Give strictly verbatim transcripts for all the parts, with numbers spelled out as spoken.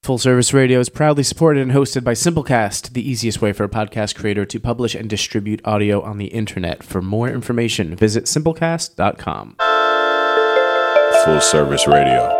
Full Service Radio is proudly supported and hosted by Simplecast, the easiest way for a podcast creator to publish and distribute audio on the internet. For more information, visit simplecast dot com. Full Service Radio.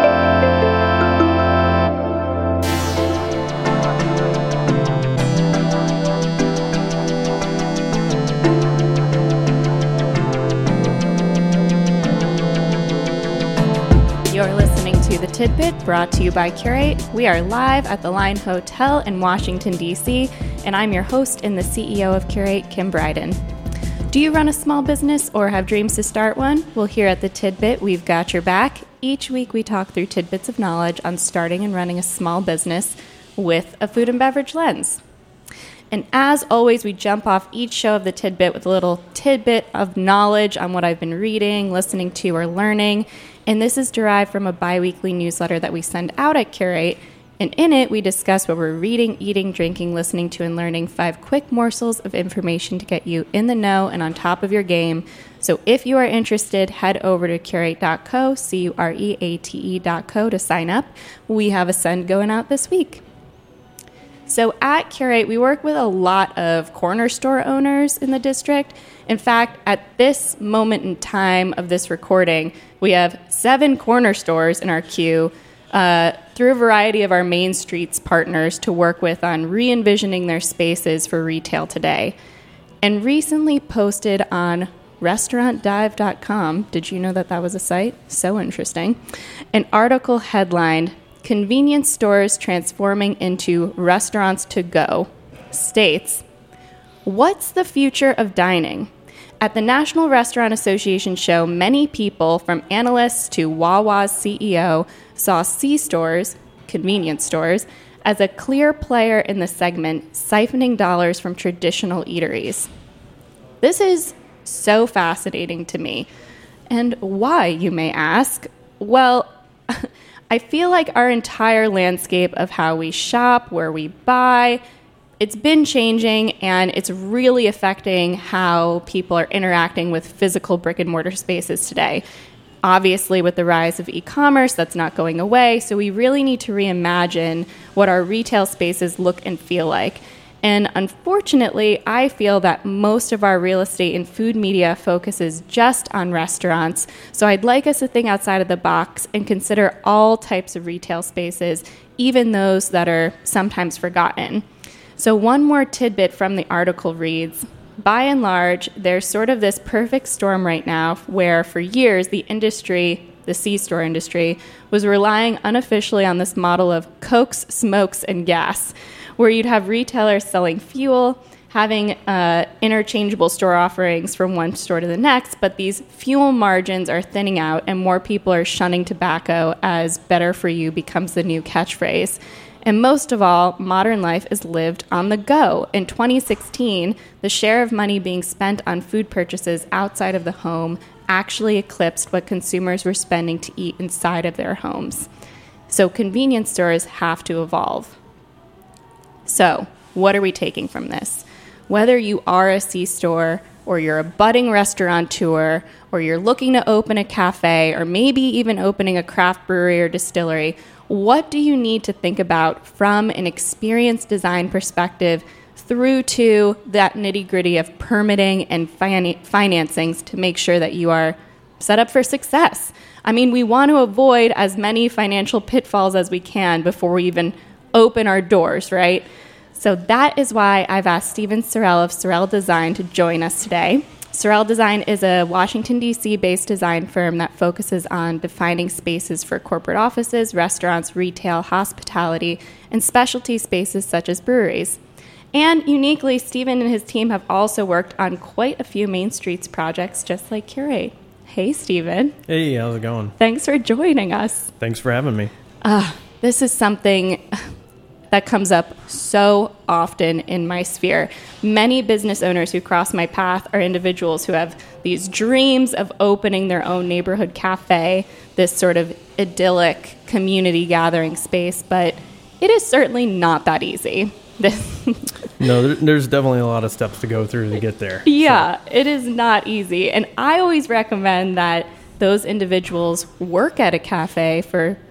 You're listening to The Tidbit, brought to you by Curate. We are live at the Line Hotel in Washington, D C, and I'm your host and the C E O of Curate, Kim Bryden. Do you run a small business or have dreams to start one? Well, here at The Tidbit, we've got your back. Each week, we talk through tidbits of knowledge on starting and running a small business with a food and beverage lens. And as always, we jump off each show of The Tidbit with a little tidbit of knowledge on what I've been reading, listening to, or learning. And this is derived from a bi-weekly newsletter that we send out at Curate. And in it, we discuss what we're reading, eating, drinking, listening to, and learning, five quick morsels of information to get you in the know and on top of your game. So if you are interested, head over to curate dot co, C U R E A T E dot co to sign up. We have a send going out this week. So at Curate, we work with a lot of corner store owners in the district. In fact, at this moment in time of this recording, we have seven corner stores in our queue uh, through a variety of our Main Streets partners to work with on re-envisioning their spaces for retail today. And recently posted on restaurant dive dot com, did you know that that was a site? So interesting. An article headlined, "Convenience Stores Transforming into Restaurants to Go," states, "What's the future of dining?" At the National Restaurant Association show, many people, from analysts to Wawa's C E O, saw C-stores, convenience stores, as a clear player in the segment, siphoning dollars from traditional eateries. This is so fascinating to me. And why, you may ask? Well, I feel like our entire landscape of how we shop, where we buy, it's been changing, and it's really affecting how people are interacting with physical brick and mortar spaces today. Obviously, with the rise of e-commerce, that's not going away, so we really need to reimagine what our retail spaces look and feel like. And unfortunately, I feel that most of our real estate and food media focuses just on restaurants. So I'd like us to think outside of the box and consider all types of retail spaces, even those that are sometimes forgotten. So one more tidbit from the article reads, by and large, there's sort of this perfect storm right now where for years the industry, the C-store industry, was relying unofficially on this model of Cokes, smokes, and gas, where you'd have retailers selling fuel, having uh, interchangeable store offerings from one store to the next, but these fuel margins are thinning out and more people are shunning tobacco as better for you becomes the new catchphrase. And most of all, modern life is lived on the go. In twenty sixteen, the share of money being spent on food purchases outside of the home actually eclipsed what consumers were spending to eat inside of their homes. So convenience stores have to evolve. So, what are we taking from this? Whether you are a C-store, or you're a budding restaurateur, or you're looking to open a cafe, or maybe even opening a craft brewery or distillery, what do you need to think about from an experience design perspective through to that nitty-gritty of permitting and fin- financings to make sure that you are set up for success? I mean, we want to avoid as many financial pitfalls as we can before we even open our doors, right? So that is why I've asked Steven Sorrell of Sorrell Design to join us today. Sorrell Design is a Washington, D C-based design firm that focuses on defining spaces for corporate offices, restaurants, retail, hospitality, and specialty spaces such as breweries. And uniquely, Steven and his team have also worked on quite a few Main Streets projects, just like Curate. Hey, Steven. Hey, how's it going? Thanks for joining us. Thanks for having me. Uh, this is something that comes up so often in my sphere. Many business owners who cross my path are individuals who have these dreams of opening their own neighborhood cafe, this sort of idyllic community gathering space, but it is certainly not that easy. No, there, there's definitely a lot of steps to go through to get there. Yeah, so. It is not easy. And I always recommend that those individuals work at a cafe for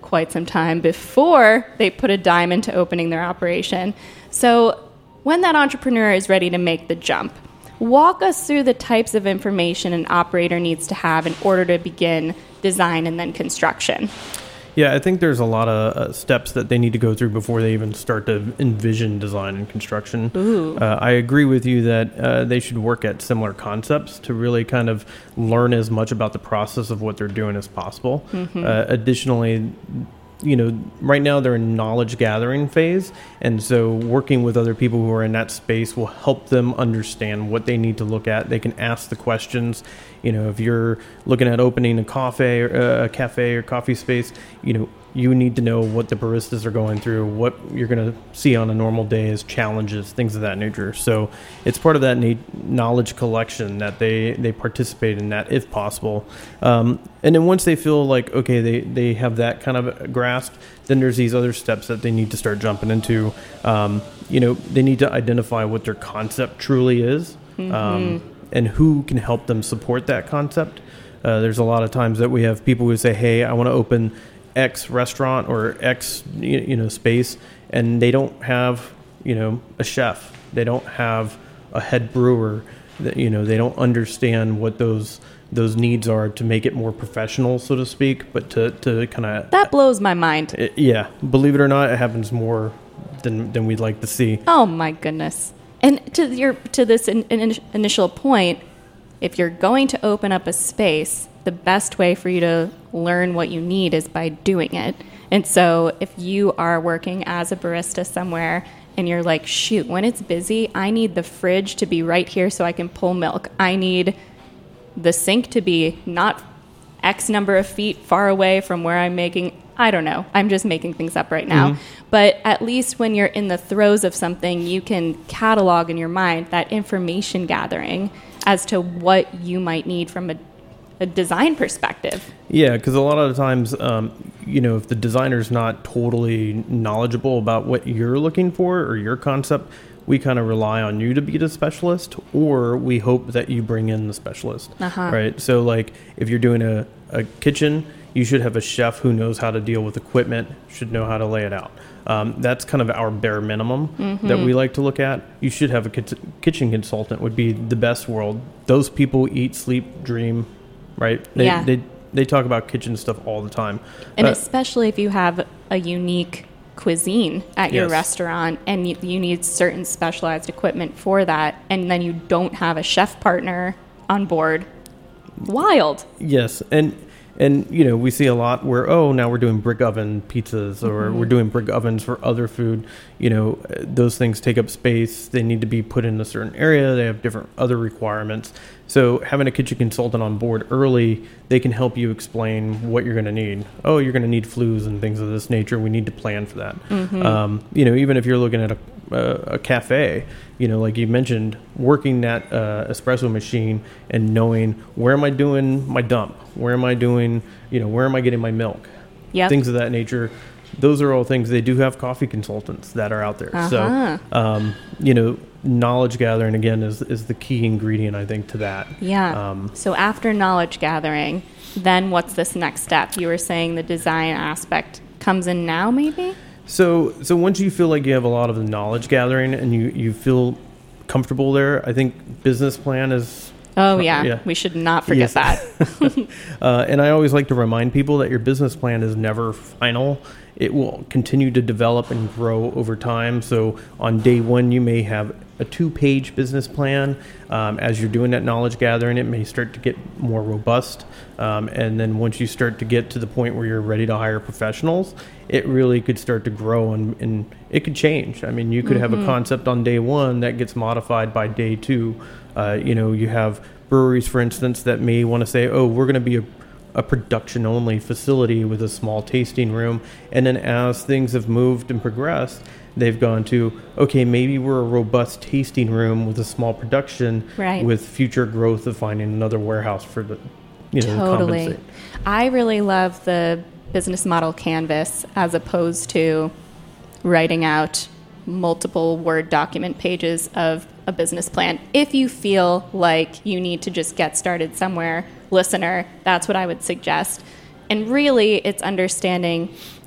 quite some time before they put a dime into opening their operation. So when that entrepreneur is ready to make the jump, walk us through the types of information an operator needs to have in order to begin design and then construction. Yeah, I think there's a lot of uh, steps that they need to go through before they even start to envision design and construction. Ooh. Uh, I agree with you that uh, they should work at similar concepts to really kind of learn as much about the process of what they're doing as possible. Mm-hmm. Uh, additionally, you know, right now they're in knowledge gathering phase. And so working with other people who are in that space will help them understand what they need to look at. They can ask the questions. You know, if you're looking at opening a cafe or uh, a cafe or coffee space, you know, you need to know what the baristas are going through, what you're going to see on a normal day as challenges, things of that nature. So it's part of that na- knowledge collection that they, they participate in that if possible. Um, and then once they feel like, okay, they, they have that kind of grasp, then there's these other steps that they need to start jumping into. Um, you know, they need to identify what their concept truly is. Mm-hmm. Um, and who can help them support that concept. Uh, there's a lot of times that we have people who say, hey, I want to open X restaurant or X, you know, space, and they don't have, you know, a chef. They don't have a head brewer. That, you know, they don't understand what those those needs are to make it more professional, so to speak, but to, to kind of... That blows my mind. It, yeah. Believe it or not, it happens more than than we'd like to see. Oh, my goodness. And to your to this in, in, initial point, if you're going to open up a space, the best way for you to learn what you need is by doing it. And so if you are working as a barista somewhere and you're like, shoot, when it's busy, I need the fridge to be right here so I can pull milk. I need the sink to be not X number of feet far away from where I'm making... I don't know. I'm just making things up right now. Mm-hmm. But at least when you're in the throes of something, you can catalog in your mind that information gathering as to what you might need from a, a design perspective. Yeah, because a lot of the times, um, you know, if the designer's not totally knowledgeable about what you're looking for or your concept, we kind of rely on you to be the specialist, or we hope that you bring in the specialist, uh-huh. right? So, like, if you're doing a, a kitchen, you should have a chef who knows how to deal with equipment, should know how to lay it out. Um, that's kind of our bare minimum mm-hmm. that we like to look at. You should have a kit- kitchen consultant would be the best world. Those people eat, sleep, dream, right? They, yeah. they, they talk about kitchen stuff all the time. And uh, especially if you have a unique cuisine at your yes. restaurant and you, you need certain specialized equipment for that, and then you don't have a chef partner on board. Wild. Yes, and... And, you know, we see a lot where, oh, now we're doing brick oven pizzas or mm-hmm. we're doing brick ovens for other food. You know, those things take up space. They need to be put in a certain area. They have different other requirements. So having a kitchen consultant on board early, they can help you explain what you're going to need. Oh, you're going to need flues and things of this nature. We need to plan for that. Mm-hmm. Um, you know, even if you're looking at a, a, a cafe, you know, like you mentioned, working that uh, espresso machine and knowing where am I doing my dump? Where am I doing, you know, where am I getting my milk? Yep. Things of that nature. Those are all things. They do have coffee consultants that are out there. Uh-huh. So, um, you know, knowledge gathering, again, is is the key ingredient, I think, to that. Yeah. Um, so after knowledge gathering, then what's this next step? You were saying the design aspect comes in now, maybe? So so once you feel like you have a lot of the knowledge gathering and you, you feel comfortable there, I think business plan is... Oh, yeah. yeah. We should not forget yes. that. uh, and I always like to remind people that your business plan is never final. It will continue to develop and grow over time. So on day one, you may have a two-page business plan. Um, as you're doing that knowledge gathering, it may start to get more robust. Um, and then once you start to get to the point where you're ready to hire professionals, it really could start to grow and, and it could change. I mean, you could mm-hmm. have a concept on day one that gets modified by day two. Uh, you know, you have breweries, for instance, that may want to say, oh, we're going to be a a production-only facility with a small tasting room. And then as things have moved and progressed, they've gone to, okay, maybe we're a robust tasting room with a small production right. with future growth of finding another warehouse for the, you know, totally. compensate. I really love the business model canvas as opposed to writing out multiple Word document pages of a business plan. If you feel like you need to just get started somewhere, listener, that's what I would suggest. And really, it's understanding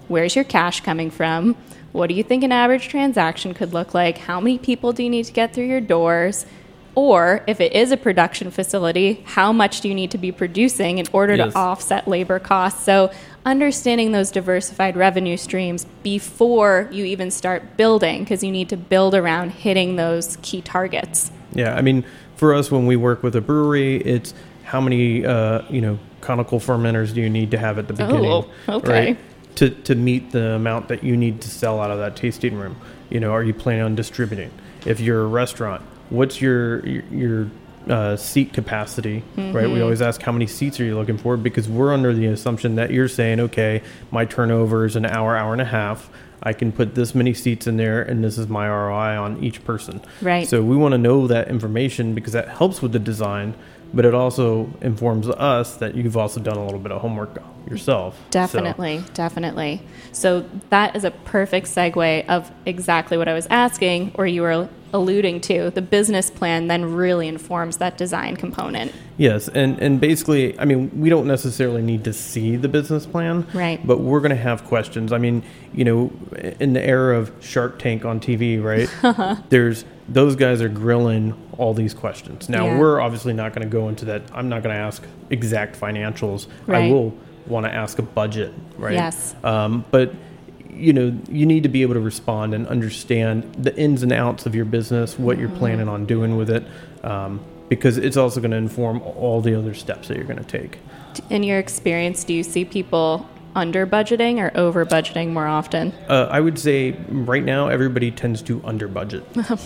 where's your cash coming from? What do you think an average transaction could look like? How many people do you need to get through your doors? Or if it is a production facility, how much do you need to be producing in order yes. to offset labor costs? So understanding those diversified revenue streams before you even start building, because you need to build around hitting those key targets. Yeah, I mean, for us, when we work with a brewery, it's how many, uh, you know, conical fermenters do you need to have at the beginning? Oh, okay. Right? To, to meet the amount that you need to sell out of that tasting room. You know, are you planning on distributing? If you're a restaurant, what's your your, your uh, seat capacity, mm-hmm. right? We always ask how many seats are you looking for, because we're under the assumption that you're saying, okay, my turnover is an hour, hour and a half. I can put this many seats in there, and this is my R O I on each person. Right. So we want to know that information because that helps with the design, but it also informs us that you've also done a little bit of homework yourself. Definitely, so. definitely. So that is a perfect segue of exactly what I was asking, or you were alluding to. The business plan then really informs that design component. Yes, and, and basically, I mean, we don't necessarily need to see the business plan, right? But we're going to have questions. I mean, you know, in the era of Shark Tank on T V, right, there's those guys are grilling all these questions. Now, yeah. we're obviously not going to go into that. I'm not going to ask exact financials. Right. I will want to ask a budget, right? Yes. Um, but, you know, you need to be able to respond and understand the ins and outs of your business, what mm-hmm. you're planning on doing with it, um, because it's also going to inform all the other steps that you're going to take. In your experience, do you see people under budgeting or over budgeting more often? Uh, I would say right now everybody tends to under budget.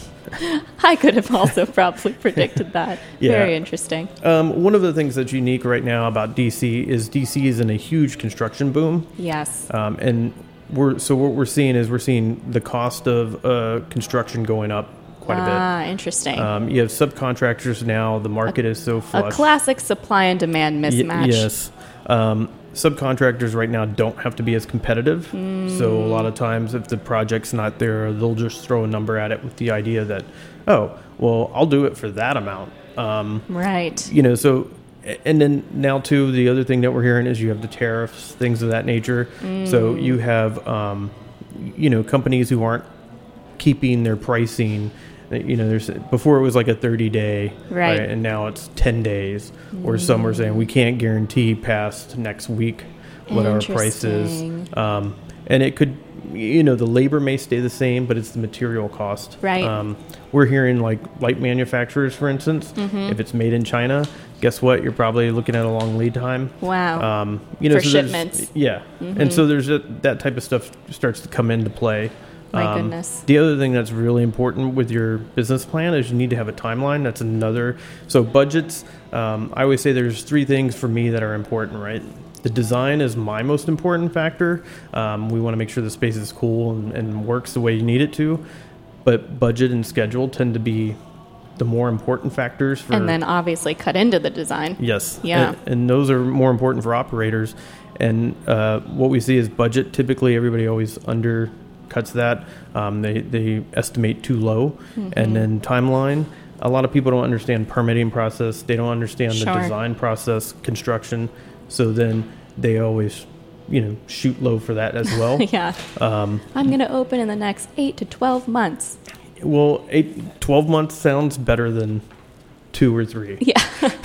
I could have also probably predicted that. Yeah. Very interesting. Um, one of the things that's unique right now about D C is D C is in a huge construction boom. Yes. Um, and we're so what we're seeing is we're seeing the cost of uh, construction going up quite a bit. Ah, interesting. Um, you have subcontractors now. The market a, is so flush. A classic supply and demand mismatch. Y- yes. Um, subcontractors right now don't have to be as competitive. Mm. So a lot of times if the project's not there, they'll just throw a number at it with the idea that, oh, well, I'll do it for that amount. Um, right. You know, so, and then now too, the other thing that we're hearing is you have the tariffs, things of that nature. Mm. So you have, um, you know, companies who aren't keeping their pricing. You know, there's before it was like a thirty day, right. right? And now it's ten days. Or some are saying we can't guarantee past next week what our price is. Um, and it could, you know, the labor may stay the same, but it's the material cost. Right. Um, we're hearing like light manufacturers, for instance, mm-hmm. if it's made in China, guess what? You're probably looking at a long lead time. Wow. Um, you know, For so shipments. Yeah. Mm-hmm. And so there's a, that type of stuff starts to come into play. My um, goodness. The other thing that's really important with your business plan is you need to have a timeline. That's another. So budgets, um, I always say there's three things for me that are important, right? The design is my most important factor. Um, we want to make sure the space is cool and, and works the way you need it to. But budget and schedule tend to be the more important factors. For, and then obviously cut into the design. Yes. Yeah. And, and those are more important for operators. And uh, what we see is budget. Typically, everybody always under... cuts that. Um, they, they estimate too low. Mm-hmm. And then timeline, a lot of people don't understand permitting process. They don't understand sure. the design process, construction. So then they always, you know, shoot low for that as well. yeah. Um, I'm going to open in the next eight to twelve months. Well, eight, twelve months sounds better than two or three. Yeah.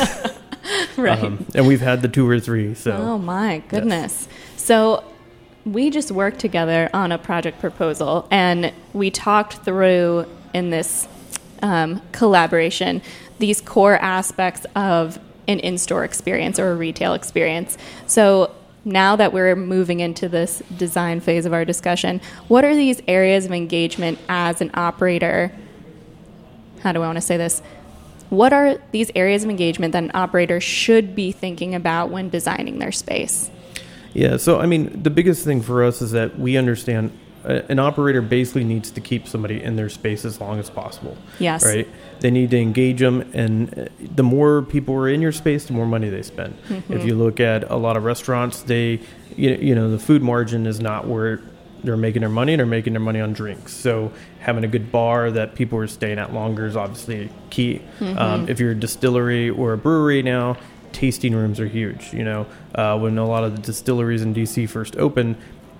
right. Um, and we've had the two or three. So. Oh my goodness. Yes. So we just worked together on a project proposal, and we talked through in this um, collaboration these core aspects of an in-store experience or a retail experience. So now that we're moving into this design phase of our discussion, what are these areas of engagement as an operator? How do I want to say this? What are these areas of engagement that an operator should be thinking about when designing their space? Yeah, so I mean, the biggest thing for us is that we understand uh, an operator basically needs to keep somebody in their space as long as possible. Yes. Right? They need to engage them, and the more people are in your space, the more money they spend. Mm-hmm. If you look at a lot of restaurants, they, you you know, the food margin is not where they're making their money. They're making their money on drinks. So having a good bar that people are staying at longer is obviously key. Mm-hmm. Um, if you're a distillery or a brewery now, tasting rooms are huge. You know, uh, when a lot of the distilleries in D C first opened,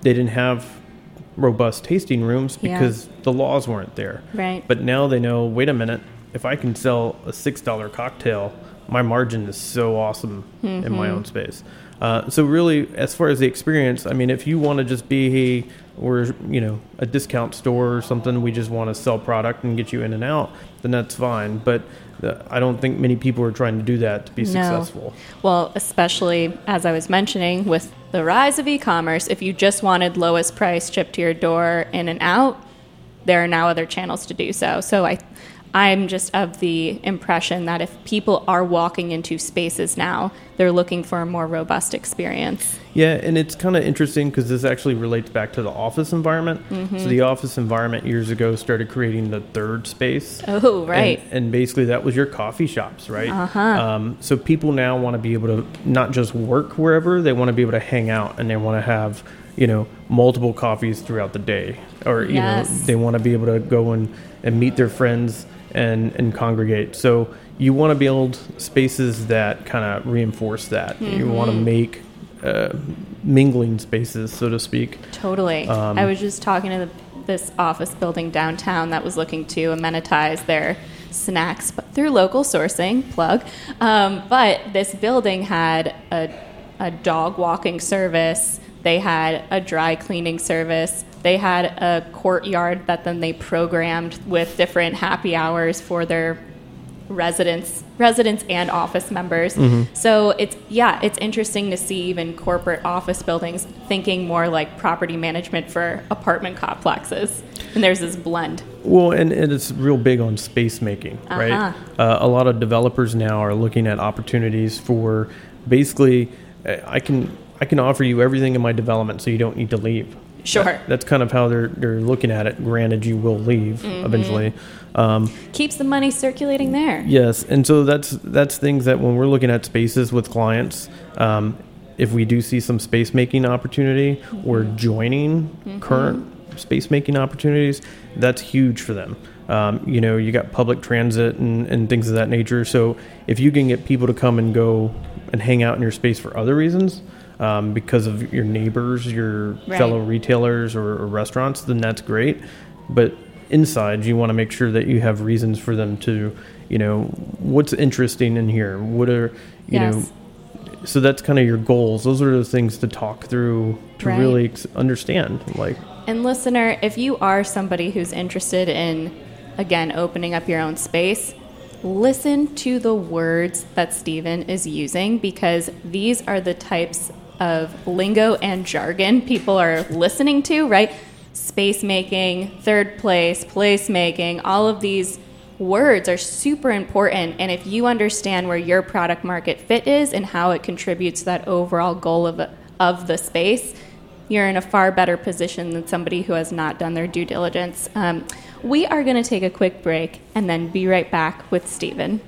they didn't have robust tasting rooms because Yeah. the laws weren't there. Right. But now they know, wait a minute, if I can sell a six dollar cocktail, my margin is so awesome mm-hmm. in my own space. Uh, so really, as far as the experience, I mean, if you want to just be, hey, we're, you know, a discount store or something, we just want to sell product and get you in and out, then that's fine. But uh, I don't think many people are trying to do that to be No. successful. Well, especially as I was mentioning with the rise of e-commerce, if you just wanted lowest price shipped to your door in and out, there are now other channels to do so. So I I'm just of the impression that if people are walking into spaces now, they're looking for a more robust experience. Yeah, and it's kind of interesting because this actually relates back to the office environment. Mm-hmm. So the office environment years ago started creating the third space. Oh, right. And, and basically that was your coffee shops, right? Uh-huh. Um, so people now want to be able to not just work wherever, they want to be able to hang out, and they want to have, you know, multiple coffees throughout the day. Or, you Yes. know, they want to be able to go and, and meet their friends and, and congregate. So you want to build spaces that kind of reinforce that. Mm-hmm. You want to make uh, mingling spaces, so to speak. Totally. Um, I was just talking to the, this office building downtown that was looking to amenitize their snacks but through local sourcing, plug. Um, but this building had a, a dog walking service. They had a dry cleaning service. They had a courtyard that then they programmed with different happy hours for their residents, residents and office members. Mm-hmm. So it's, yeah, it's interesting to see even corporate office buildings thinking more like property management for apartment complexes. And there's this blend. Well, and, and it's real big on space making, Uh-huh. right? Uh, a lot of developers now are looking at opportunities for basically, uh, I can I can offer you everything in my development so you don't need to leave. Sure. That, that's kind of how they're they're looking at it. Granted, you will leave mm-hmm. eventually. Um, Keeps the money circulating there. yes, and so that's that's things that when we're looking at spaces with clients, um, if we do see some space making opportunity mm-hmm. or joining mm-hmm. current space making opportunities, that's huge for them. Um, you know, you got public transit and, and things of that nature. So if you can get people to come and go and hang out in your space for other reasons, um, because of your neighbors, your Right. fellow retailers or, or restaurants, then that's great. But inside, you want to make sure that you have reasons for them to, you know, what's interesting in here? What are, you Yes. know, so that's kind of your goals. Those are the things to talk through to Right. really ex- understand. Like, And listener, if you are somebody who's interested in, again, opening up your own space, listen to the words that Stephen is using, because these are the types of lingo and jargon people are listening to, right? Space making, third place, place making, all of these words are super important. And if you understand where your product market fit is and how it contributes to that overall goal of, of the space, you're in a far better position than somebody who has not done their due diligence. Um, we are going to take a quick break and then be right back with Stephen.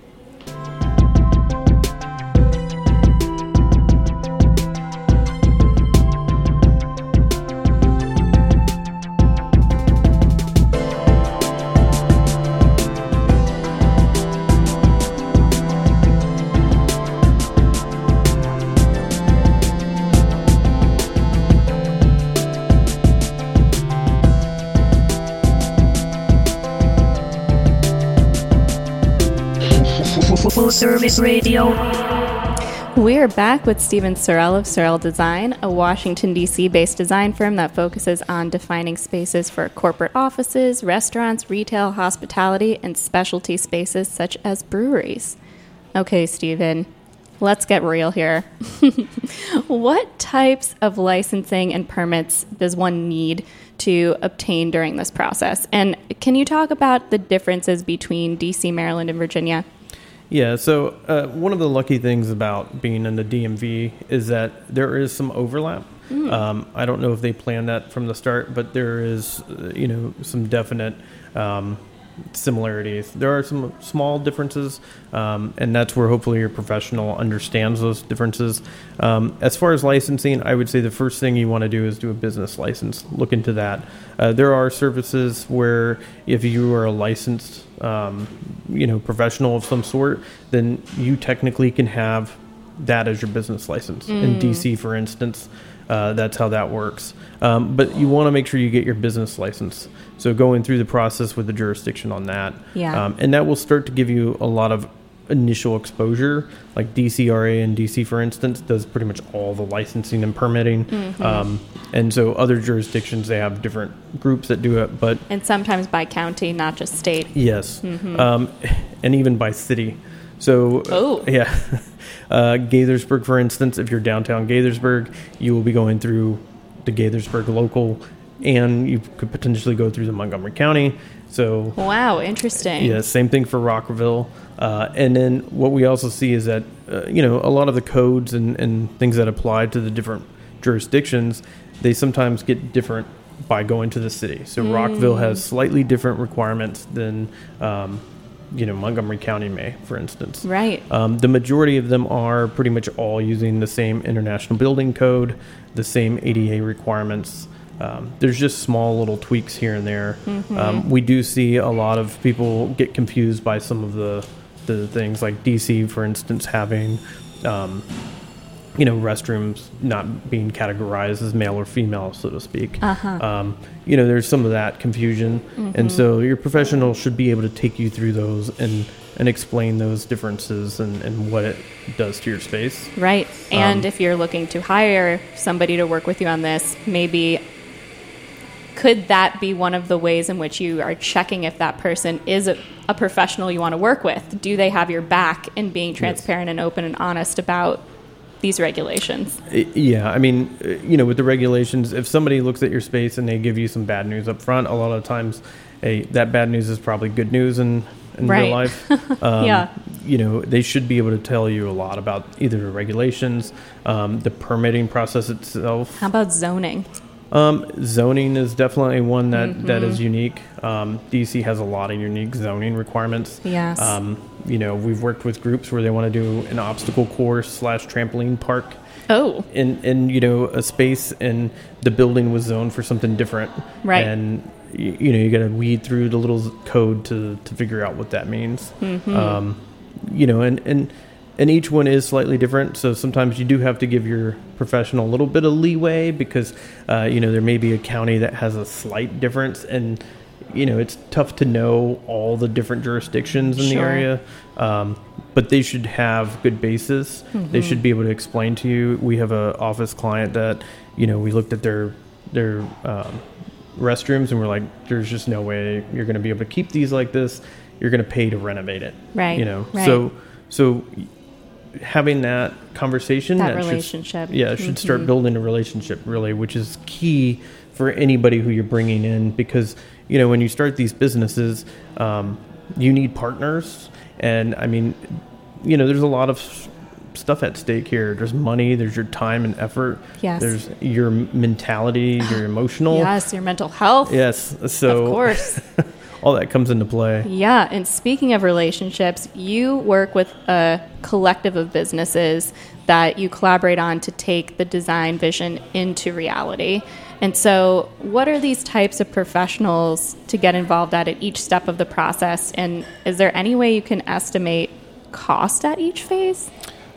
Full Service Radio. We're back with Stephen Sorrell of Sorrell Design, a Washington, D C based design firm that focuses on defining spaces for corporate offices, restaurants, retail, hospitality, and specialty spaces such as breweries. Okay, Stephen, let's get real here. What types of licensing and permits does one need to obtain during this process? And can you talk about the differences between D C, Maryland, and Virginia? yeah, so uh, one of the lucky things about being in the D M V is that there is some overlap. Mm. Um, I don't know if they planned that from the start, but there is, uh, you know, some definite um, similarities. There are some small differences, um, and that's where hopefully your professional understands those differences. Um, as far as licensing, I would say the first thing you want to do is do a business license. Look into that. Uh, there are services where if you are a licensed, um, you know, professional of some sort, then you technically can have that as your business license. Mm. In D C, for instance, Uh, that's how that works. Um, but you want to make sure you get your business license. So going through the process with the jurisdiction on that. Yeah. Um, and that will start to give you a lot of initial exposure. Like D C R A in D C, for instance, does pretty much all the licensing and permitting. Mm-hmm. Um, and so other jurisdictions, they have different groups that do it. But And sometimes by county, not just state. yes. Mm-hmm. Um, and even by city. So, uh, Oh. yeah. uh, Gaithersburg, for instance, if you're downtown Gaithersburg, you will be going through the Gaithersburg local, and you could potentially go through the Montgomery County. So, Wow, interesting. yeah, same thing for Rockville. Uh, and then what we also see is that, uh, you know, a lot of the codes and, and things that apply to the different jurisdictions, they sometimes get different by going to the city. So Mm. Rockville has slightly different requirements than, um, you know, Montgomery County may, for instance. Right. Um, the majority of them are pretty much all using the same International Building Code, the same A D A requirements. Um, there's just small little tweaks here and there. Mm-hmm. Um, we do see a lot of people get confused by some of the the things, like D C, for instance, having, um, you know, restrooms not being categorized as male or female, so to speak. Uh-huh. Um, you know, there's some of that confusion. Mm-hmm. And so your professional should be able to take you through those and, and explain those differences and, and what it does to your space. Right. And Um, if you're looking to hire somebody to work with you on this, maybe could that be one of the ways in which you are checking if that person is a, a professional you want to work with? Do they have your back in being transparent and open and honest about these regulations? I- Yeah, I mean, uh, you know, with the regulations, if somebody looks at your space and they give you some bad news up front, a lot of times, hey, that bad news is probably good news in, in Right. real life. Um, Yeah. You know, they should be able to tell you a lot about either the regulations, um, the permitting process itself. How about zoning? Um, zoning is definitely one that, Mm-hmm. that is unique. Um, D C has a lot of unique zoning requirements. Yes. Um, you know, we've worked with groups where they want to do an obstacle course slash trampoline park Oh, in, in, you know, a space, and the building was zoned for something different. Right. And, you, you know, you got to weed through the little code to, to figure out what that means. Mm-hmm. Um, you know, and, and, and each one is slightly different. So sometimes you do have to give your professional a little bit of leeway because, uh, you know, there may be a county that has a slight difference, and, you know, it's tough to know all the different jurisdictions in Sure. the area. Um, but they should have good basis. Mm-hmm. They should be able to explain to you. We have a office client that, you know, we looked at their, their, um, restrooms and we're like, there's just no way you're going to be able to keep these like this. You're going to pay to renovate it. Right, You know, right. so, so having that conversation, That should- relationship. yeah, it should start Mhm. building a relationship really, which is key for anybody who you're bringing in, because, you know, when you start these businesses, um, you need partners. And I mean, you know, there's a lot of s- stuff at stake here. There's money, there's your time and effort. Yes. There's your mentality, your emotional. Yes, your mental health. Yes. So Of course. all that comes into play. Yeah, and speaking of relationships, you work with a collective of businesses that you collaborate on to take the design vision into reality. And so, what are these types of professionals to get involved at at each step of the process? And is there any way you can estimate cost at each phase?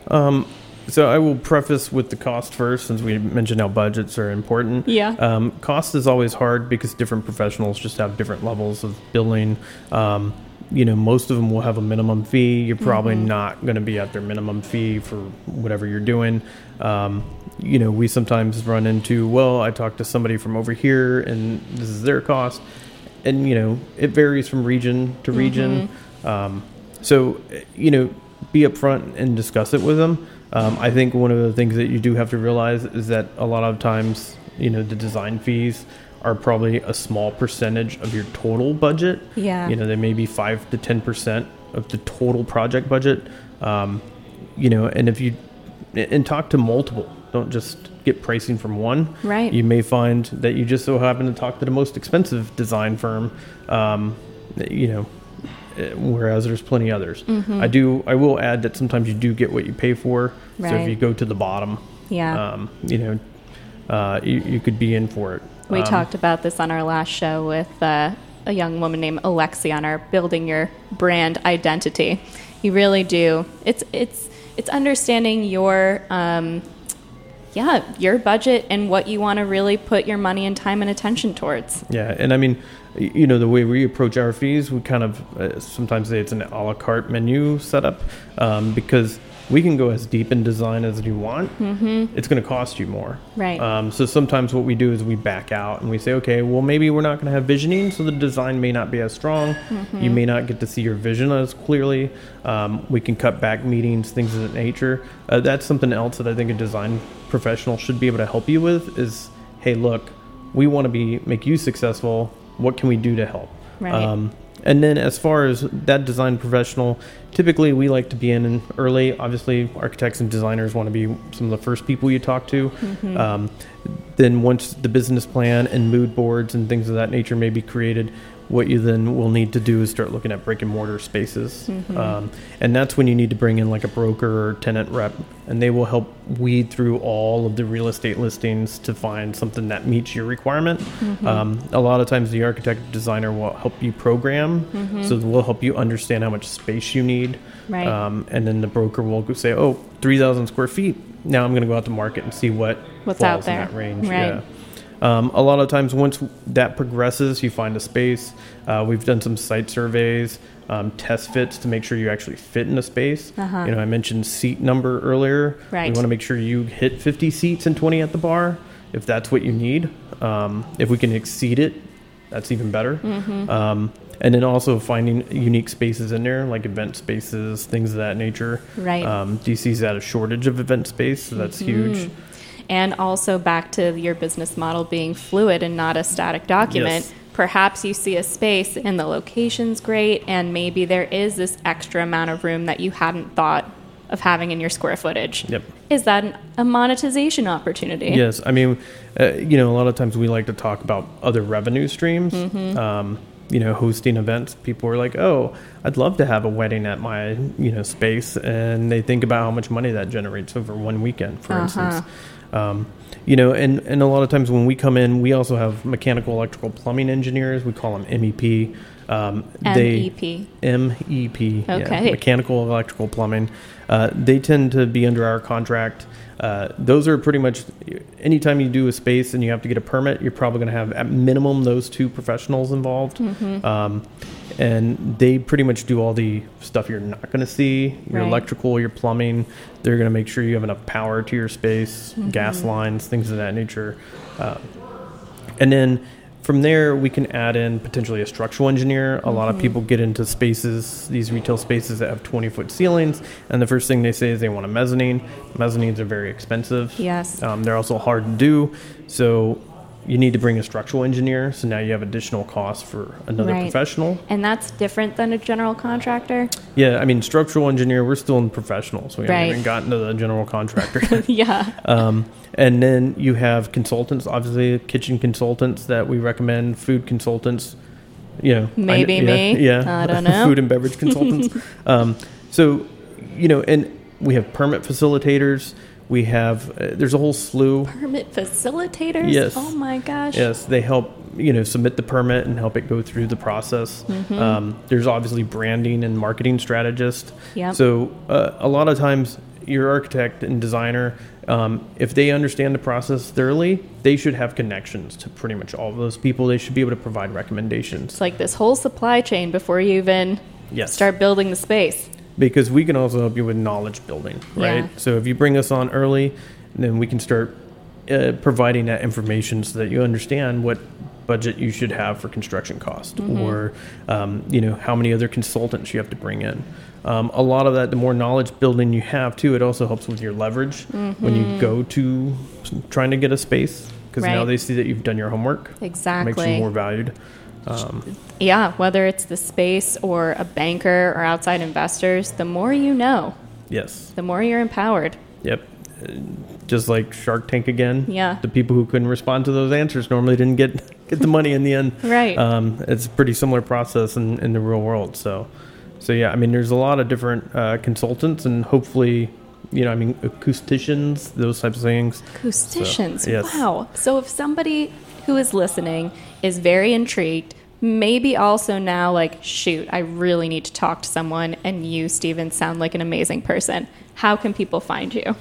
So I will preface with the cost first, since we mentioned how budgets are important. Yeah. Um, cost is always hard because different professionals just have different levels of billing. Um, you know, most of them will have a minimum fee. You're probably Mm-hmm. not going to be at their minimum fee for whatever you're doing. Um, you know, we sometimes run into, well, I talked to somebody from over here and this is their cost. And, you know, it varies from region to region. Mm-hmm. Um, so, you know, be upfront and discuss it with them. Um, I think one of the things that you do have to realize is that a lot of times, you know, the design fees are probably a small percentage of your total budget. Yeah. You know, they may be five to ten percent of the total project budget. Um, you know, and if you and talk to multiple, don't just get pricing from one. Right. You may find that you just so happen to talk to the most expensive design firm. Um, you know. Whereas there's plenty others. Mm-hmm. I do. I will add that sometimes you do get what you pay for. So Right. if you go to the bottom, Yeah. um, you know, uh, you, you could be in for it. We Um, talked about this on our last show with uh, a young woman named Alexi on our building your brand identity. You really do. It's it's it's understanding your um, yeah, your budget and what you want to really put your money and time and attention towards. Yeah, and I mean, you know, the way we approach our fees, we kind of uh, sometimes say it's an a la carte menu setup um, because we can go as deep in design as you want. Mm-hmm. It's going to cost you more. Right. Um, so sometimes what we do is we back out and we say, okay, well, maybe we're not going to have visioning, so the design may not be as strong. Mm-hmm. You may not get to see your vision as clearly. Um, we can cut back meetings, things of that nature. Uh, that's something else that I think a design professional should be able to help you with is, hey, look, we want to be make you successful. What can we do to help? Right. Um, And then as far as that design professional, typically we like to be in early. Obviously, architects and designers want to be some of the first people you talk to. Mm-hmm. Um, then once the business plan and mood boards and things of that nature may be created, what you then will need to do is start looking at brick and mortar spaces. Mm-hmm. Um, and that's when you need to bring in like a broker or tenant rep, and they will help weed through all of the real estate listings to find something that meets your requirement. Mm-hmm. Um, a lot of times the architect designer will help you program, mm-hmm. so we'll help you understand how much space you need. Right. Um, and then the broker will go say, oh, three thousand square feet. Now I'm going to go out to market and see what What's falls out there. in that range. Right. Yeah. Um, a lot of times once that progresses, you find a space. Uh, we've done some site surveys, um, test fits to make sure you actually fit in a space. Uh-huh. You know, I mentioned seat number earlier. Right. We want to make sure you hit fifty seats and twenty at the bar if that's what you need. Um, if we can exceed it, that's even better. Mm-hmm. Um, and then also finding unique spaces in there, like event spaces, things of that nature. Right. Um, D C's at a shortage of event space, so that's Mm-hmm. huge. And also back to your business model being fluid and not a static document. Yes. Perhaps you see a space and the location's great, and maybe there is this extra amount of room that you hadn't thought of having in your square footage. Yep. Is that an, a monetization opportunity? Yes. I mean, uh, you know, a lot of times we like to talk about other revenue streams. Mm-hmm. Um, you know, hosting events, people are like, oh, I'd love to have a wedding at my, you know, space. And they think about how much money that generates over one weekend, for Uh-huh. instance. Um, you know, and, and a lot of times when we come in, we also have mechanical, electrical, plumbing engineers. We call them M E P. Um, M E P. They, M E P. Okay. Yeah, mechanical, electrical, plumbing. Uh, they tend to be under our contract. Uh, those are pretty much, anytime you do a space and you have to get a permit, you're probably going to have at minimum those two professionals involved. Mm-hmm. Um, and they pretty much do all the stuff you're not going to see, your Right. electrical, your plumbing. They're going to make sure you have enough power to your space, Mm-hmm. gas lines, things of that nature. Uh, and then from there, we can add in potentially a structural engineer. A lot of people get into spaces, these retail spaces that have twenty-foot ceilings, and the first thing they say is they want a mezzanine. Mezzanines are very expensive. Yes. Um, they're also hard to do, so you need to bring a structural engineer. So now you have additional costs for another Right. professional. And that's different than a general contractor? Yeah, I mean, structural engineer, we're still in professionals. We Right. haven't even gotten to the general contractor. Yeah. Um, and then you have consultants, obviously kitchen consultants that we recommend, food consultants, you know. Maybe I, me. Yeah. yeah. I don't know. Food and beverage consultants. um, so, you know, and we have permit facilitators. We have, uh, there's a whole slew. Permit facilitators? Yes. Oh my gosh. Yes, they help, you know, submit the permit and help it go through the process. Mm-hmm. Um, there's obviously branding and marketing strategists. Yep. So uh, a lot of times your architect and designer, um, if they understand the process thoroughly, they should have connections to pretty much all of those people. They should be able to provide recommendations. It's like this whole supply chain before you even Yes. start building the space. Because we can also help you with knowledge building, right? Yeah. So if you bring us on early, then we can start uh, providing that information so that you understand what budget you should have for construction cost, Mm-hmm. or um, you know, how many other consultants you have to bring in. Um, a lot of that, the more knowledge building you have too, it also helps with your leverage Mm-hmm. when you go to trying to get a space, because now Right. they see that you've done your homework. Exactly. Makes you more valued. Um, Yeah, whether it's the space or a banker or outside investors, the more you know, yes. the more you're empowered. Yep. Uh, Just like Shark Tank again. Yeah. The people who couldn't respond to those answers normally didn't get get the money in the end. Right. Um, it's a pretty similar process in, in the real world. So, so yeah, I mean, there's a lot of different uh, consultants, and hopefully, you know, I mean, acousticians, those types of things. Acousticians. So, yes. Wow. So if somebody who is listening is very intrigued, maybe also now like, shoot, I really need to talk to someone, and you, Steven, sound like an amazing person. How can people find you?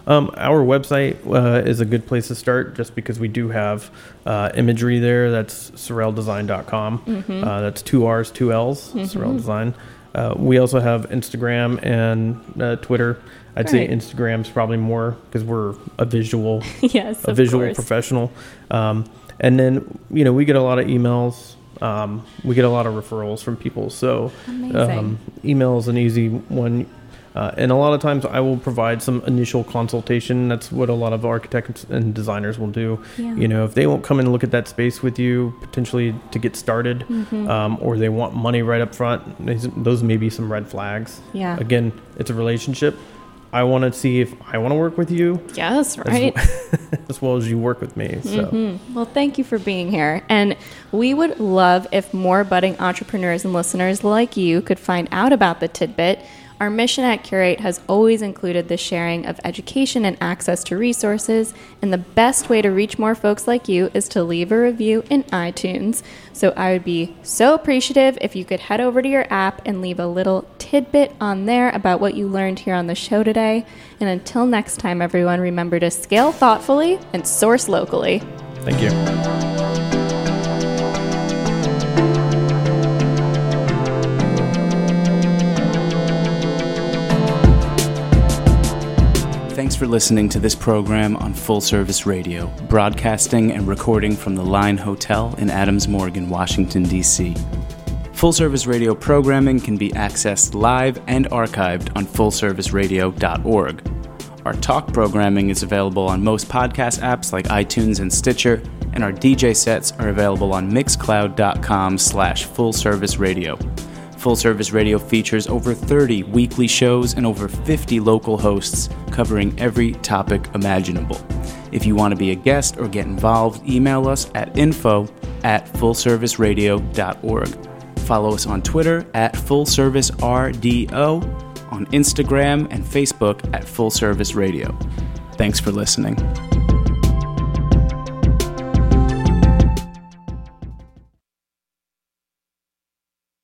Um, our website uh, is a good place to start just because we do have uh, imagery there. That's sorel design dot com. Mm-hmm. Uh, that's two R's, two L's, mm-hmm. Sorel Design. Uh, we also have Instagram and uh, Twitter. I'd Right. say Instagram's probably more because we're a visual, Yes, a of visual course. professional. Um, and then, you know, we get a lot of emails. Um, we get a lot of referrals from people. So Amazing. um, email is an easy one. Uh, and a lot of times I will provide some initial consultation. That's what a lot of architects and designers will do. Yeah. You know, if they won't come and look at that space with you potentially to get started, Mm-hmm. um, or they want money right up front, these- those may be some red flags. Yeah. Again, it's a relationship. I want to see if I want to work with you Yes, as, right. as well as you work with me. So. Mm-hmm. Well, thank you for being here. And we would love if more budding entrepreneurs and listeners like you could find out about the Tidbit. Our mission at Curate has always included the sharing of education and access to resources, and the best way to reach more folks like you is to leave a review in iTunes. So I would be so appreciative if you could head over to your app and leave a little tidbit on there about what you learned here on the show today. And until next time, everyone, remember to scale thoughtfully and source locally. Thank you. Thanks for listening to this program on Full Service Radio, broadcasting and recording from the Line Hotel in Adams Morgan, Washington, D C Full Service Radio programming can be accessed live and archived on full service radio dot org. Our talk programming is available on most podcast apps like iTunes and Stitcher, and our D J sets are available on mixcloud dot com slash full service radio. Full Service Radio features over thirty weekly shows and over fifty local hosts covering every topic imaginable. If you want to be a guest or get involved, email us at info at full service radio dot org. Follow us on Twitter at full service R D O, on Instagram and Facebook at Full Service Radio. Thanks for listening.